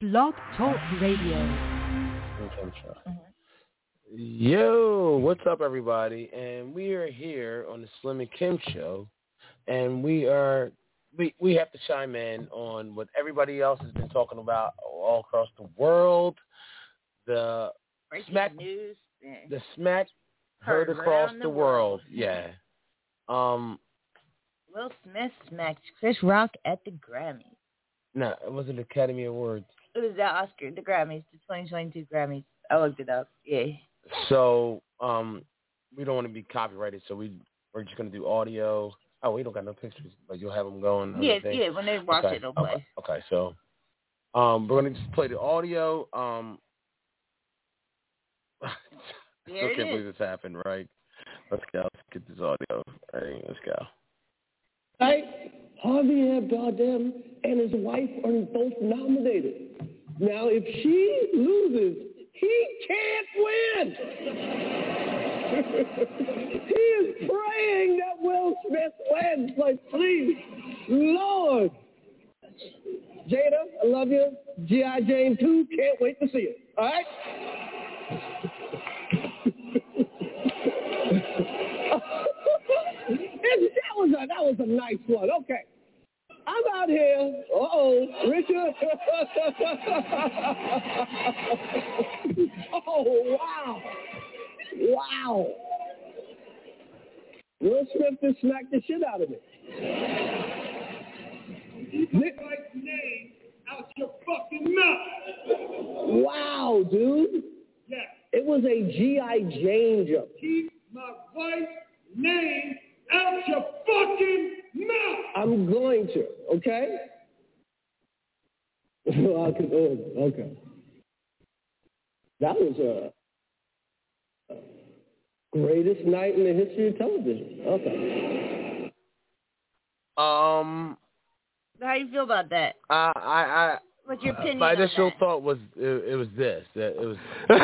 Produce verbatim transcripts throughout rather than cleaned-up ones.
Blog Talk Radio. Mm-hmm. Yo, what's up, everybody? And we are here on the Slim and Kim Show, and we are we we have to chime in on what everybody else has been talking about all across the world. The Breaking smack news. The smack heard, heard across the, the world. world. Yeah. Um. Will Smith smacked Chris Rock at the Grammys. No, it wasn't Academy Awards. It was the Oscar, the Grammys, the twenty twenty-two Grammys. I looked it up. Yeah. So, um, we don't want to be copyrighted, so we we're just gonna do audio. Oh, we don't got no pictures, but you'll have them going. Yeah, yeah. When they watch okay. it, they'll play. Okay. okay, so, um, we're gonna just play the audio. Um, there I can't it believe this happened. Right? Let's go. Let's get this audio. All right, let's go. Right? Harvey Bardem and his wife are both nominated. Now, if she loses, he can't win. He is praying that Will Smith wins. Like, please, Lord. Jada, I love you. G I. Jane two, can't wait to see it. All right? that was a that was a nice one. Okay. I'm out here. Uh-oh, Richard. Oh, wow. Wow. Will Smith just smacked the shit out of me. Keep my wife's name out your fucking mouth. Wow, dude. Yeah. It was a G I. Jane jump. Keep my wife's name out your fucking mouth. I'm going to, okay? Okay. That was a greatest night in the history of television. Okay. Um. How do you feel about that? Uh, I, I. What's your opinion? My initial on that? thought was it, it was this. It, it was.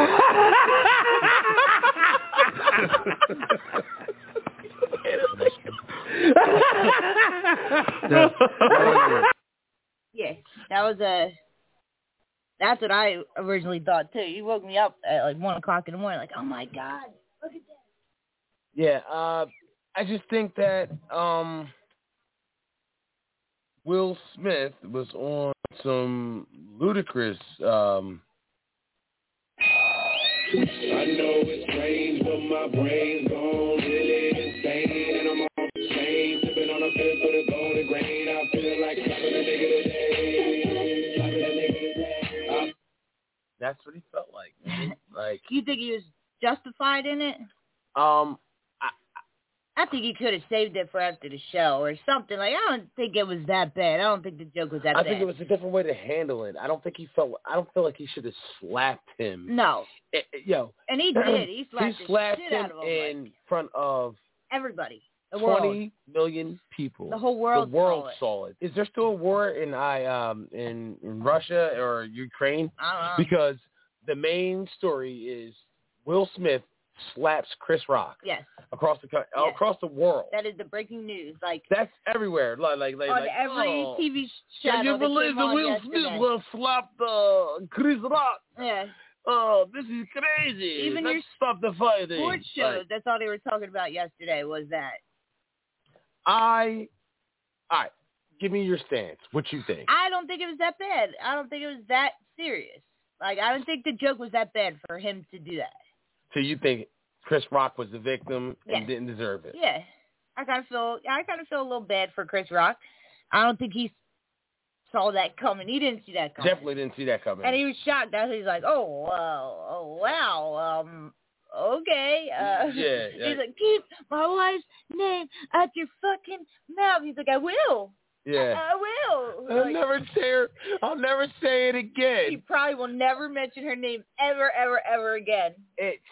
Yeah, that was a. That's what I originally thought too. You woke me up at like one o'clock in the morning, like, oh my god, look at that. Yeah, uh, I just think that um, Will Smith was on some ludicrous. Um, I know it's strange, but my brain's gone really insane, and I'm off the chain, sipping on a fifth of the golden grain. I feel like slapping a nigga today, slapping a nigga today. That's what he felt like. Like, you think he was justified in it? Um, I, I think he could have saved it for after the show or something. Like, I don't think it was that bad. I don't think the joke was that I bad. I think it was a different way to handle it. I don't think he felt. I don't feel like he should have slapped him. No. It, it, yo, and he did. He slapped, he slapped the shit him out of him in like, front of everybody. The twenty world. million people. The whole world. The world saw it. saw it. Is there still a war in I um in, in Russia or Ukraine? I don't know. Because the main story is Will Smith slaps Chris Rock. Yes. Across the yes. across the world. That is the breaking news. Like that's everywhere. Like like like, on like every oh, T V show. Can you believe that Will yesterday. Smith will slap the Chris Rock? Yeah. Oh, this is crazy. Even Let's your stop the fighting. Sports shows. Like, that's all they were talking about yesterday. Was that? I. All right. Give me your stance. What you think? I don't think it was that bad. I don't think it was that serious. Like, I don't think the joke was that bad for him to do that. So you think Chris Rock was the victim and yes. didn't deserve it? Yeah. I kind of feel I kind of feel a little bad for Chris Rock. I don't think he saw that coming. He didn't see that coming. Definitely didn't see that coming. And he was shocked. That he's like, oh, wow, oh, wow, um, okay. Uh, yeah, yeah. He's like, keep my wife's name out your fucking mouth. He's like, I will. Yeah. I, I will. I'll like, never say her, I'll never say it again. He probably will never mention her name ever, ever, ever again. It's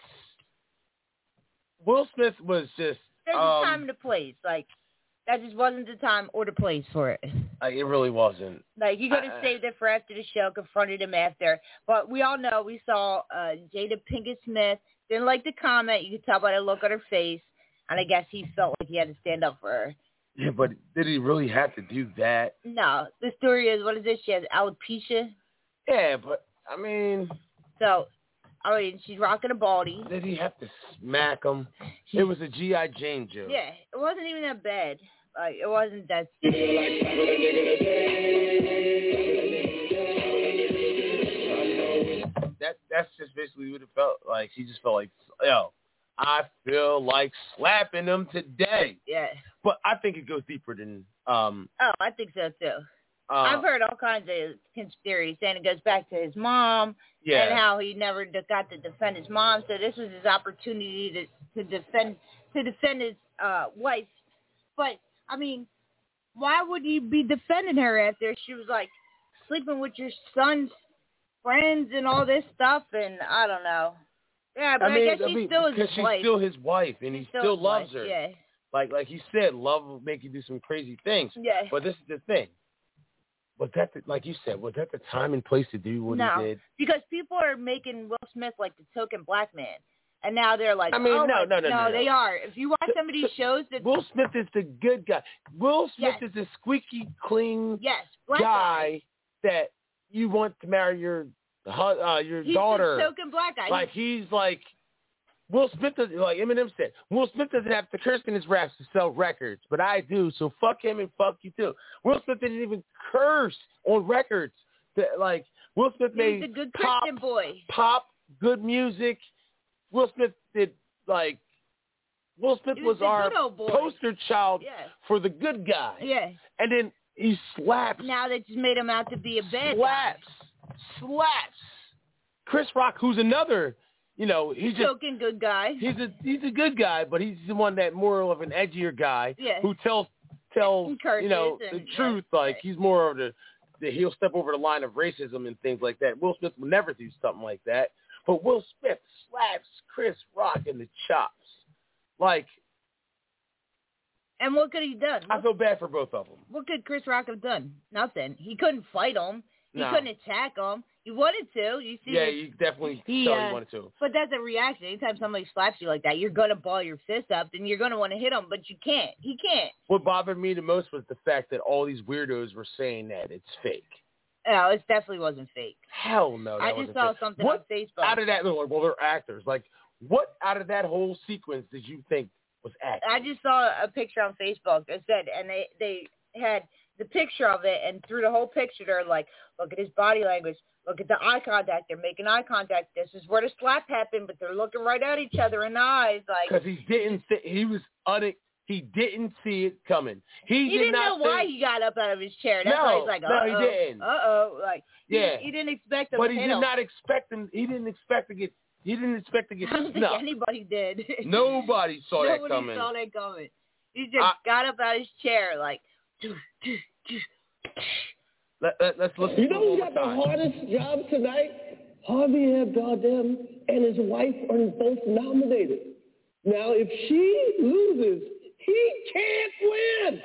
Will Smith was just. There's um, a time and a place. Like, that just wasn't the time or the place for it. Like, it really wasn't. Like, you could have saved it for after the show, confronted him after. But we all know, we saw uh, Jada Pinkett Smith, didn't like the comment. You could tell by the look on her face. And I guess he felt like he had to stand up for her. Yeah, but did he really have to do that? No. The story is, what is this? She has alopecia. Yeah, but I mean. So, I mean, she's rocking a baldy. Did he have to smack him? It was a G I. Jane joke. Yeah, it wasn't even that bad. Like, it wasn't that. That that's just basically what it felt like. He just felt like, yo, I feel like slapping him today. Yeah. But I think it goes deeper than. Um, oh, I think so too. Uh, I've heard all kinds of conspiracies saying it goes back to his mom yeah. and how he never de- got to defend his mom. So this was his opportunity to, to defend to defend his uh, wife. But I mean, why would you be defending her after she was like sleeping with your son's friends and all this stuff? And I don't know. Yeah, but I, mean, I guess she's I mean, still his because she's wife. still his wife, and she's he still, still loves wife. her. Yeah. Like like he said, love will make you do some crazy things. Yeah. But this is the thing. Was that the, like you said? Was that the time and place to do what no, he did? because people are making Will Smith like the token black man, and now they're like, I mean, oh, no, my, no, no, no, no, they are. If you watch some of these shows, that Will Smith is the good guy. Will Smith yes. is the squeaky clean yes, black guy, guy that you want to marry your uh, your he's daughter. He's the token black guy. Like he's like. Will Smith doesn't, like Eminem said, Will Smith doesn't have to curse in his raps to sell records, but I do, so fuck him and fuck you too. Will Smith didn't even curse on records. That, like, Will Smith he's made a good pop, Christian boy. pop, good music. Will Smith did, like, Will Smith he was, was our boy. poster child yeah. for the good guy. Yeah. And then he slaps. Now they just made him out to be a bad slaps, guy. Slaps. Chris Rock, who's another... You know, he's just token good guy. He's a he's a good guy, but he's the one that more of an edgier guy yeah. who tells tells you know and, the truth. Yeah, like right. he's more of the, the he'll step over the line of racism and things like that. Will Smith would never do something like that. But Will Smith slaps Chris Rock in the chops. Like, and what could he done? I feel bad for both of them. What could Chris Rock have done? Nothing. He couldn't fight him. He no. couldn't attack him. He wanted to. You see? Yeah, this, you definitely he, tell uh, he wanted to. But that's a reaction. Anytime somebody slaps you like that, you're gonna ball your fist up, and you're gonna want to hit him, but you can't. He can't. What bothered me the most was the fact that all these weirdos were saying that it's fake. No, it definitely wasn't fake. Hell no, that I wasn't just saw fake. something what, on Facebook. Out of that, well, they're actors. Like, what out of that whole sequence did you think was acting? I just saw a picture on Facebook that said, and they they had the picture of it, and through the whole picture, they're like, look at his body language, look at the eye contact, they're making eye contact. This is where the slap happened, but they're looking right at each other in the eyes, like. Because he didn't. Th- he was un- He didn't see it coming. He, he did didn't not know why think... he got up out of his chair. That's no, why he's like, uh-oh. No, he didn't. Uh-oh. Like, yeah. He, he didn't expect him but to he hit did him. not expect him. He didn't expect to get... He didn't expect to get I don't snuffed. think anybody did. Nobody saw Nobody that coming. saw that coming. He just I, got up out of his chair like... Let, let, let's listen you to know it who one got more the time. hardest job tonight? Harvey Abdardem and his wife are both nominated. Now, if she loses, he can't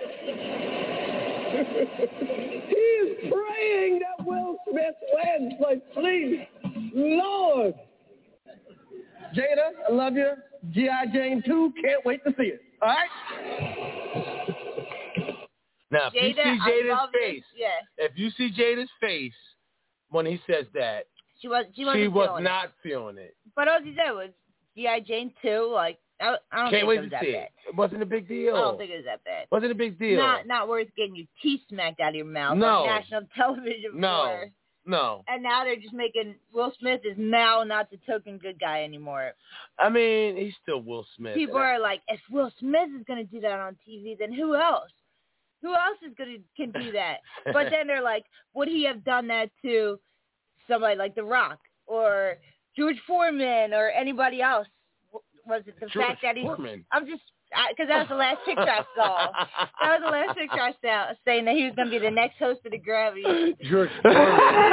win. He is praying that Will Smith wins. Like, please, Lord. Jada, I love you. G I. Jane two, can't wait to see it. All right? Now, if Jada, you see Jada's face, this, yeah. if you see Jada's face when he says that, she was she, wasn't she was feeling not it. feeling it. But all she said was G I. Jane two, like, I, I don't Can't think wait it was to that see bad. it. It wasn't a big deal. I don't think it was that bad. Wasn't a big deal. Not not worth getting your teeth smacked out of your mouth No. on national television No. for. No. And now they're just making Will Smith is now not the token good guy anymore. I mean, he's still Will Smith. People are like, if Will Smith is going to do that on T V, then who else? Who else is going to can do that? But then they're like, would he have done that to somebody like The Rock or George Foreman or anybody else? Was it the George fact that he's? Foreman. I'm just because that was the last picture I saw. That was the last picture I saw, saying that he was going to be the next host of the Grammy. George Foreman.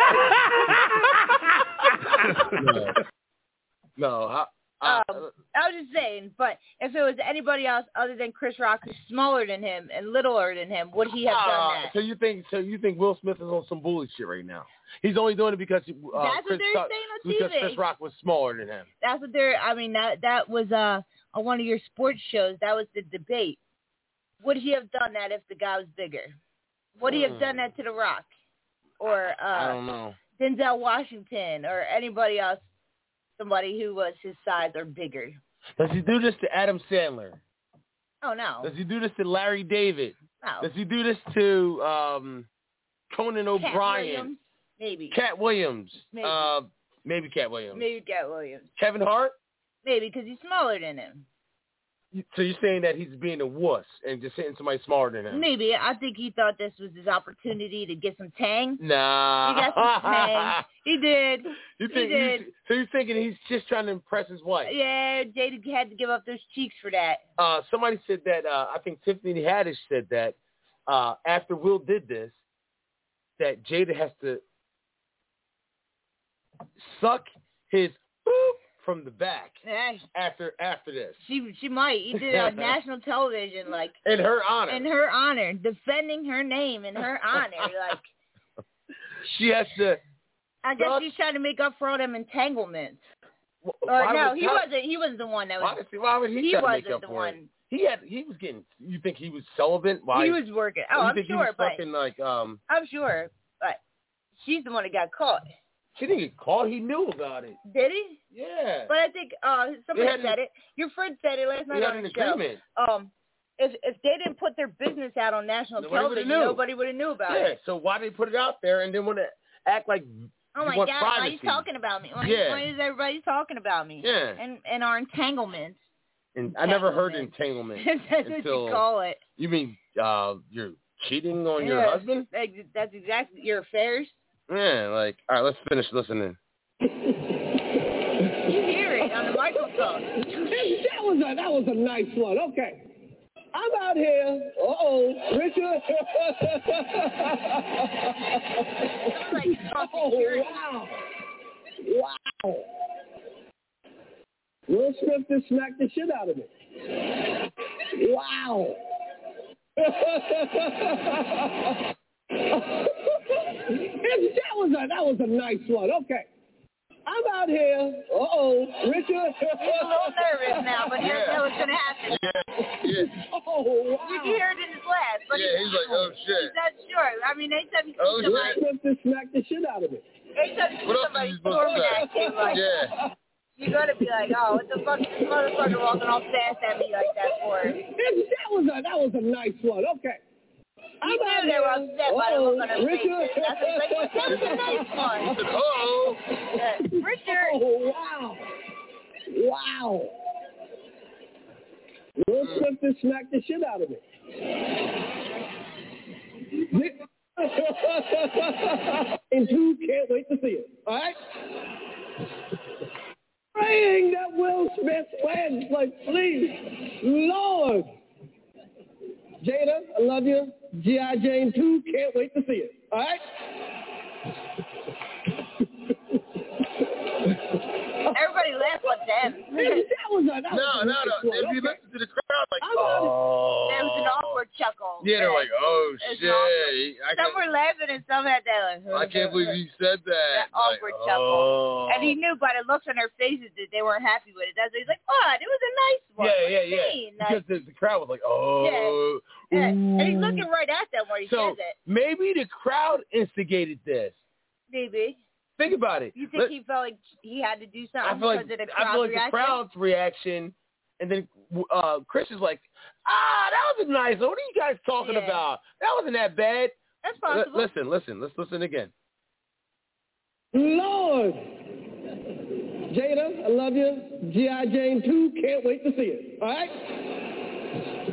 no. No. I, I, Um, I was just saying, but if it was anybody else other than Chris Rock, who's smaller than him and littler than him, would he have uh, done that? So you think? So you think Will Smith is on some bully shit right now? He's only doing it because uh, That's Chris, what they're saying on T V. because Chris Rock was smaller than him. That's what they're. I mean, that that was uh on one of your sports shows. That was the debate. Would he have done that if the guy was bigger? Would he have done that to The Rock? Or uh, I don't know. Denzel Washington or anybody else, somebody who was his size or bigger. Does he do this to Adam Sandler? Oh, no. Does he do this to Larry David? No. Does he do this to um, Conan Cat O'Brien? Williams? Maybe. Cat Williams? Maybe. Uh, maybe Cat Williams. Maybe Cat Williams. Kevin Hart? Maybe, because he's smaller than him. So you're saying that he's being a wuss and just hitting somebody smaller than him? Maybe. I think he thought this was his opportunity to get some tang. Nah. He got some tang. He did. You think he did. he's, so you're thinking he's just trying to impress his wife? Yeah, Jada had to give up those cheeks for that. Uh, somebody said that, uh, I think Tiffany Haddish said that uh, after Will did this, that Jada has to suck his boop from the back Yeah. after after this. She she might. He did it on national television, like In her honor. in her honor, defending her name in her honor. Like She has to. I guess Suck. she's trying to make up for all them entanglements. Or Or no, he wasn't. He wasn't the one that Why, was. why would he, He try to make wasn't up the for one. it? He had. He was getting. You think he was celibate? Why? He was working. Oh, you I'm think sure, he was but fucking like um. I'm sure, but she's the one that got caught. She didn't get caught. He knew about it. Did he? Yeah. But I think uh somebody They had said an- it. Your friend said it last They night had on an the show. agreement. Um, if if they didn't put their business out on national Nobody would've television, knew. nobody would have knew about Yeah. it. So why they put it out there and then want to act like? Oh you my want God! Why are privacy? you talking about me? Why, Yeah. why is everybody talking about me? Yeah. And and our entanglements. And I never heard Entanglement. entanglement That's what until. you call it. You mean uh, you're cheating on your Yeah. husband? That's, that's exactly your affairs. Yeah. Like, all right, let's finish listening. You hear it on the microphone. Hey, that was a that was a nice one. Okay. I'm out here. Uh oh, Richard. Like, oh wow. Wow. Will Smith just smacked the shit out of me. Wow. that was a that was a nice one. Okay. I'm out here. Uh oh, Richard. He's a little nervous now, but he doesn't know what's gonna happen. Yeah. Yeah. Oh wow. You can hear it in his laugh, but Yeah, he's like, oh shit. He's not sure. I mean, anytime you see Oh, Will somebody, Smith just smacked the shit out of me. anytime you see What else somebody is he supposed to storming say? at you, like, Yeah. you're gonna be like, oh, what the fuck is this motherfucker walking all fast at me like that for? That was a that was a nice one. Okay. You I'm knew out they here. were upset by the Uh-oh, look on her Richard. faces. That's what like, well, that was a nice one. He said, uh-oh. Yeah. Richard. Oh wow. Wow. Will Smith just smacked the shit out of me. And two can't wait to see it. All right? Praying that Will Smith wins, like please, Lord. Jada, I love you. G I. Jane two, can't wait to see it. All right? Everybody laughed at them. that was a that No, was a no, nice no. one. If you Okay. listen to the crowd, like, I'm out of- oh. There was an awkward chuckle. Yeah, they're like, oh, It's shit. awkward. I Some can't, were laughing and some had that like, I can't believe you said that. That awkward like, chuckle. oh. And he knew by the looks on their faces that they weren't happy with it. That's why he's like, what? It was a nice one. Yeah, What do yeah, you yeah. mean? Because Like, the, the crowd was like, oh. yeah. And he's ooh. looking right at them when he So says it. maybe the crowd instigated this. Maybe. Think about it. You think Let- he felt like he had to do something I feel like because of the I crowd feel like reaction? the crowd's reaction, and then uh, Chris is like, ah, that was a nice one. What are you guys talking Yeah. about? That wasn't that bad. That's L- possible. listen, listen. Let's listen again. Lord. Jada, I love you. G I. Jane two, can't wait to see it. All right?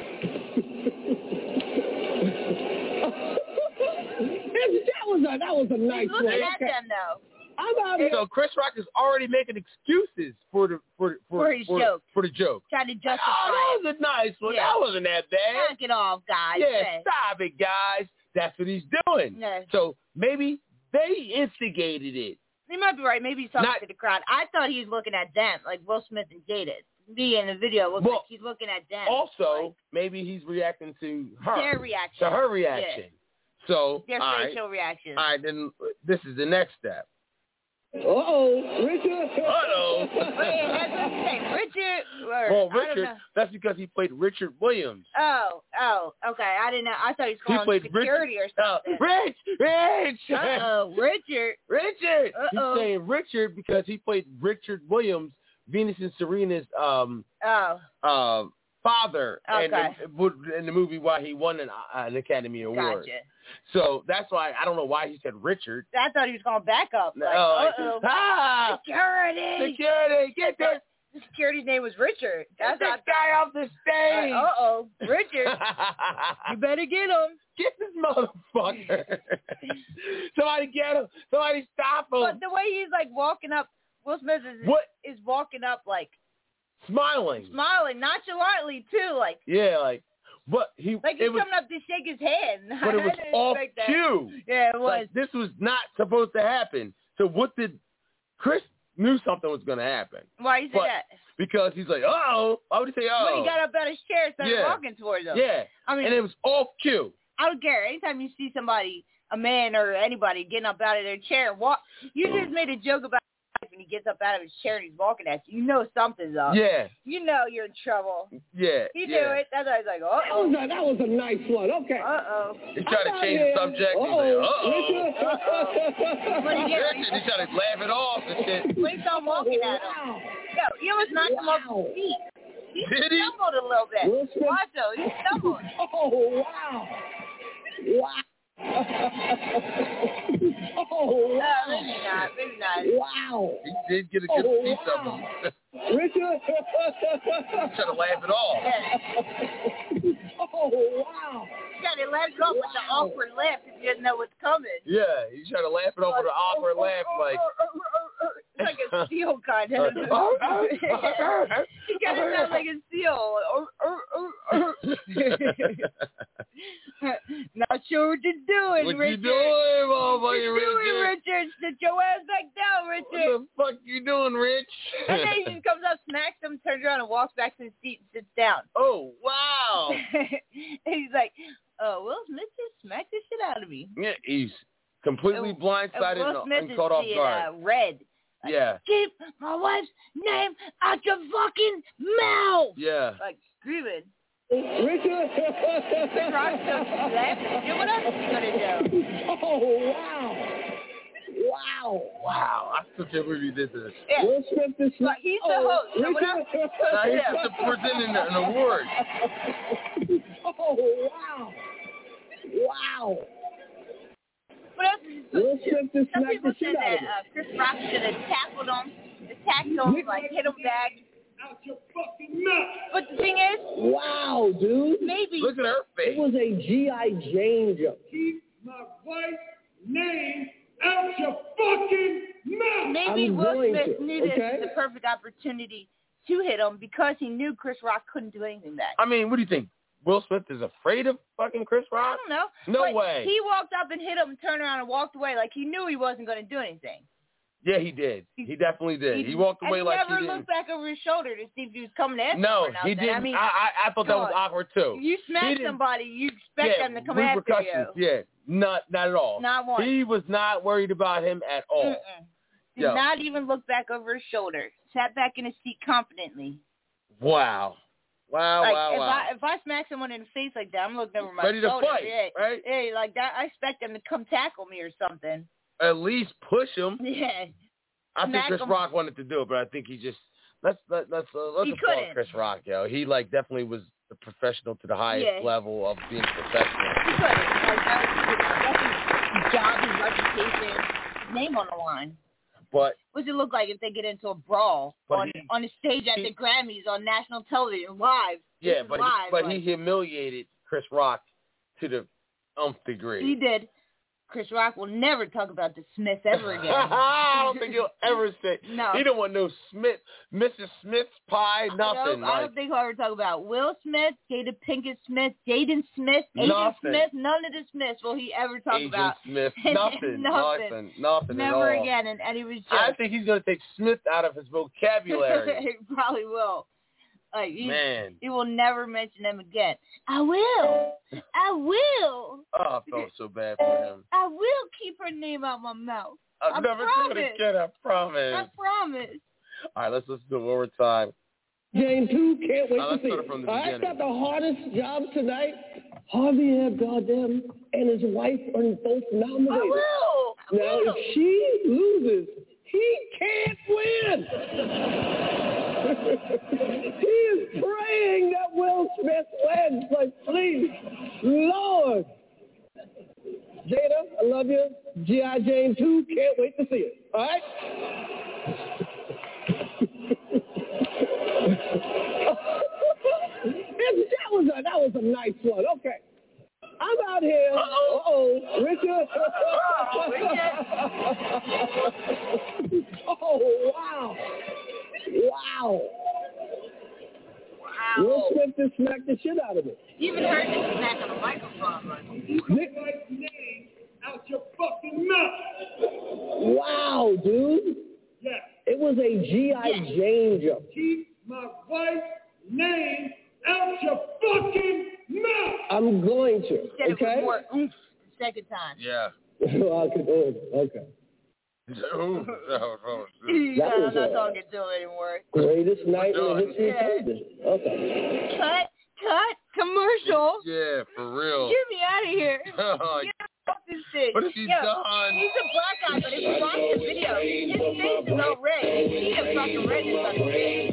that was a that was a nice He's one. looking at Okay. them, though. I'm out here. So Chris Rock is already making excuses for the for for For his joke. for the joke. Trying to justify Oh, it. that was a nice one. Yeah. That wasn't that bad. Knock it off, guys. Yeah, stop it, guys. That's what he's doing. Yeah. So maybe they instigated it. He might be right. Maybe he's talking Not- to the crowd. I thought he was looking at them, like Will Smith and Jada. Me in the video looks Well, like he's looking at them. Also, like, maybe he's reacting to her. their reaction. To her reaction. So, Their all right, facial reaction. all right, then this is the next step. Uh-oh, Richard. Uh-oh. Wait, that's what his name, Richard. Or, Well, I don't Richard, know. that's because he played Richard Williams. Oh, oh, okay. I didn't know. I thought he was He calling played security Richard. or Uh, something. Rich! Rich! Uh-oh, Richard. Richard! Uh-oh. He's saying Richard because he played Richard Williams, Venus and Serena's um Oh, uh, father Okay. in, the, in the movie why he won an, uh, an Academy Award. gotcha. So that's why, I don't know why he said Richard. I thought he was going back up. Like, No, like, uh-oh. ah! Security. Security! Get this, The security's name was Richard. get That's this not guy off the stage! Uh oh, Richard. You better get him. Get this motherfucker! Somebody get him! Somebody stop him! But the way he's like walking up, Will Smith is What? is walking up like Smiling. smiling nonchalantly too, like Yeah, like, but he, like he's it was, coming up to shake his hand. but it was I didn't off expect that. cue. Yeah, it was. Like, this was not supposed to happen. So what did, Chris knew something was going to happen. Why you say but- that? Because he's like, oh, why would he say, oh? When he got up out of his chair and started Yeah. walking towards him. Yeah, I mean, and it was off cue. I don't care. Anytime you see somebody, a man or anybody, getting up out of their chair and walk, you just made a joke about life when he gets up out of his chair and he's walking at you. You know something's up. Yeah, You know you're in trouble. yeah, He yeah. knew it. That's why he's like, That was, uh-oh. a, that was a nice one. Okay. Uh-oh. He tried to I'm change out the here. subject. He's Uh-oh. like, uh-oh. Richard. What he get? Richard, he tried to laugh it off and shit. When he started walking at him. Wow. Yo, you almost knocked him off Wow. his feet. He Did he? stumbled a little bit. Will Smith- Watch though, he stumbled. Oh, wow. Wow. Oh, Uh, wow. maybe not. Maybe not. Wow. He did get a good Oh, piece of wow. him. Richard. He tried to laugh it off. Yeah. Oh, wow. He got to let it go with the Wow. awkward laugh because he doesn't know what's coming. Yeah, he tried to laugh it off with an awkward laugh, like. It's like a seal kind of. He kind of sounds like a seal. Not sure what you're doing, What Richard. you doing, motherfucker, What you doing, Richard? Richard? Sit your ass back down, What Richard. the fuck you doing, Rich? And then he just comes up, smacks him, turns around, and walks back to his seat and sits down. Oh, wow. And he's like, "Oh, Will Smith just smacked the shit out of me." Yeah, he's completely And- blindsided and Will Smith and is caught off seeing, guard. uh, red. Like, Yeah, keep my wife's name out your fucking mouth. yeah. Like screaming. Richard. Chris Rock still laughing. Dude, what else is he gonna do? Oh, wow. Wow. Wow, I still can't believe he did this. Yeah. Will Smith is But he's the oh, host. So what else? Richard. Now he's Yeah. just presenting an award. Oh, wow. Wow. What else is he supposed Will to do? Smith just Some smacked people the shit said out that of him. uh, Chris Rock should have tackled him, attacked him, like hit him back. Out your fucking mouth. But the thing is, Wow, dude. maybe Look at her It face. was a G I. Jane joke. Keep my wife's name out your fucking mouth. maybe I'm Will going Smith to, needed okay? the perfect opportunity to hit him because he knew Chris Rock couldn't do anything back. I mean, what do you think? Will Smith is afraid of fucking Chris I Rock? don't know. No But way. He walked up and hit him, turned around and walked away like he knew he wasn't going to do anything. Yeah, he did. He definitely did. He walked and away he like never he looked didn't. back over his shoulder to see if he was coming to answer No, or not. he didn't. I mean, I, I, I thought that was God. awkward too. you He smack didn't- somebody, you expect yeah, them to come after repercussions. you. Yeah, not not at all. Not one. He was not worried about him at all. Mm-mm. Did Yo. not even look back over his shoulder. Sat back in his seat confidently. Wow. Wow, Like wow, if wow. I if I smack someone in the face like that, I'm looking over my Ready to shoulder. fight, yeah, right? yeah, like that. I expect them to come tackle me or something. At least push him. Yeah. I think Smack Chris him. Rock wanted to do it, but I think he just let's let, let's uh, let's He applaud couldn't. Chris Rock, yo. He like definitely was a professional to the highest Yeah. level of being professional. He couldn't. Like that was, that's his job, his reputation, his name on the line. But What's it look like if they get into a brawl But on he- on the stage at he- the Grammys on national television live? yeah, This is but he, live, but like, he humiliated Chris Rock to the umph degree. he did. Chris Rock will never talk about the Smiths ever again. I don't think he'll ever say. No. He don't want no Smith, Missus Smith's pie, I don't, nothing. I like, don't think he'll ever talk about Will Smith, Jada Pinkett Smith, Jaden Smith, Agent Nothing. Smith. None of the Smiths will he ever talk Agent about. Smith, nothing, Nothing. nothing, nothing at Never all. again in any of his I jokes. think he's gonna take Smith out of his vocabulary. He probably will. Like he, Man, he will never mention them again. I will. I will. oh, I felt so bad for him. I will keep her name out my mouth. I'm I never promise. doing it again. I promise. I promise. All right, let's listen to it one more time. Jane two, can't wait Uh, to let's see start it. it from the All right, beginning. got the hardest job tonight. Javier Bardem and his wife are both nominated. I will. I Now, will. if she loses, he can't win. He is praying that Will Smith wins, but please, Lord. Jada, I love you. G I. Jane two, can't wait to see it. All right? that was a that was a nice one. Okay. I'm out here. Uh-oh. Uh-oh. Richard. Oh, wow. Wow. Wow. Will Smith just smacked the shit out of it. You even heard the smack on the microphone. Like, Keep the right name out your fucking mouth. Wow, dude. Yes. It was a G I. Yes. Jane jump. Keep my wife's name out your fucking mouth. I'm going to. said Okay? it with more oomph the second time. Yeah. Well, I could, oh, okay. Ooh, no, no, Yeah, was I'm not a- talking to him anymore. Greatest night in the history of Yeah. television. Okay. Cut, cut, commercial. yeah, for real. Get me out of here. Oh, Get off this shit. what has he Yo, done? He's a black guy, but if you watch the video, his face is all red. You see the fucking redness on his face.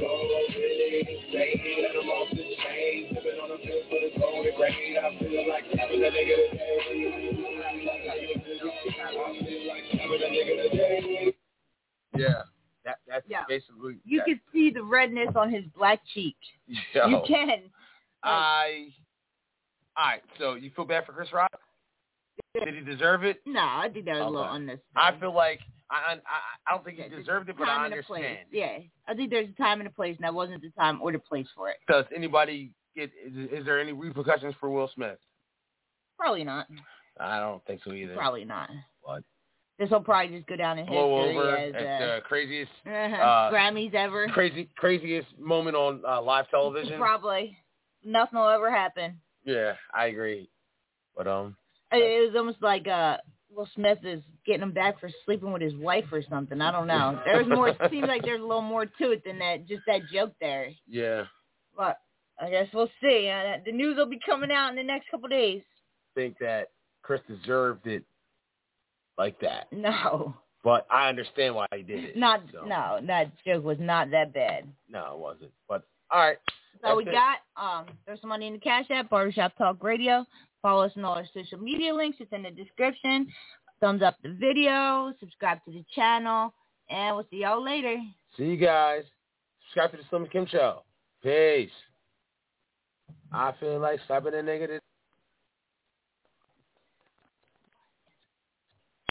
Yeah, that that's Yeah. basically. You that, can see the redness on his black cheek. yo, You can. I. All right, so you feel bad for Chris Rock? Did he deserve it? No, I think that was a little Okay. unnecessary. I feel like I I, I don't think he Yeah, there's deserved it, but time I and a place. understand. Yeah, I think there's a time and a place, and that wasn't the time or the place for it. Does anybody get? Is, is there any repercussions for Will Smith? Probably not. I don't think so either. Probably not. What? This will probably just go down in Blow history over as at uh, the craziest, uh-huh, uh, Grammys ever. crazy, craziest moment on uh, live television. Probably nothing will ever happen. Yeah, I agree. But um, It, it was almost like uh, Will Smith is getting him back for sleeping with his wife or something. I don't know. There's more. It seems like there's a little more to it than that. Just that joke there. yeah, But I guess we'll see. Uh, the news will be coming out in the next couple days. think that Chris deserved it like that. No, But I understand why he did it. not so. no. That joke was not that bad. No, it wasn't. But all right. So we That's it. got um. There's some money in the Cash App, Barbershop Talk Radio. Follow us on all our social media links. It's in the description. Thumbs up the video. Subscribe to the channel, and we'll see y'all later. See you guys. Subscribe to the Slim Kim Show. Peace. I feel like slapping a nigga. To-